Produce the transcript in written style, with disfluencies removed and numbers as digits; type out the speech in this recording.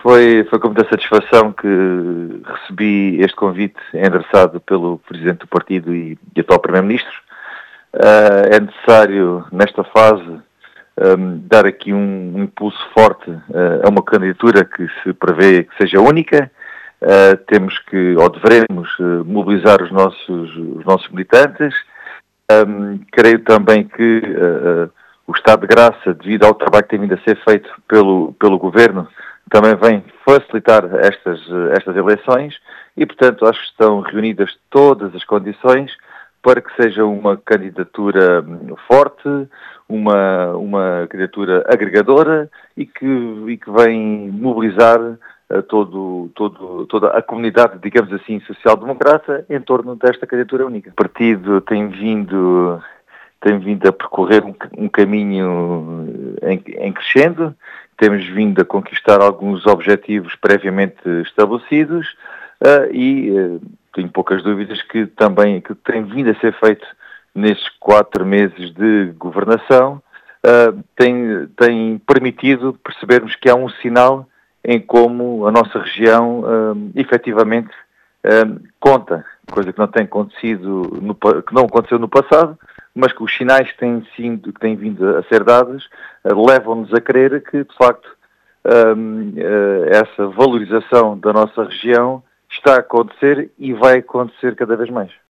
Foi com muita satisfação que recebi este convite endereçado pelo Presidente do Partido e atual Primeiro-Ministro. É necessário, nesta fase, dar aqui um impulso forte a uma candidatura que se prevê que seja única. Temos que, ou devemos, mobilizar os nossos militantes. Creio também que o estado de graça, devido ao trabalho que tem vindo a ser feito pelo Governo, também vem facilitar estas eleições e, portanto, acho que estão reunidas todas as condições para que seja uma candidatura forte, uma candidatura agregadora e que vem mobilizar toda a comunidade, digamos assim, social-democrata em torno desta candidatura única. O partido tem vindo a percorrer um caminho em crescendo, temos vindo a conquistar alguns objetivos previamente estabelecidos e tenho poucas dúvidas que tem vindo a ser feito nestes 4 meses de governação, tem permitido percebermos que há um sinal em como a nossa região efetivamente conta, coisa que não tem acontecido, que não aconteceu no passado, mas que os sinais que têm vindo a ser dados levam-nos a crer que, de facto, essa valorização da nossa região está a acontecer e vai acontecer cada vez mais.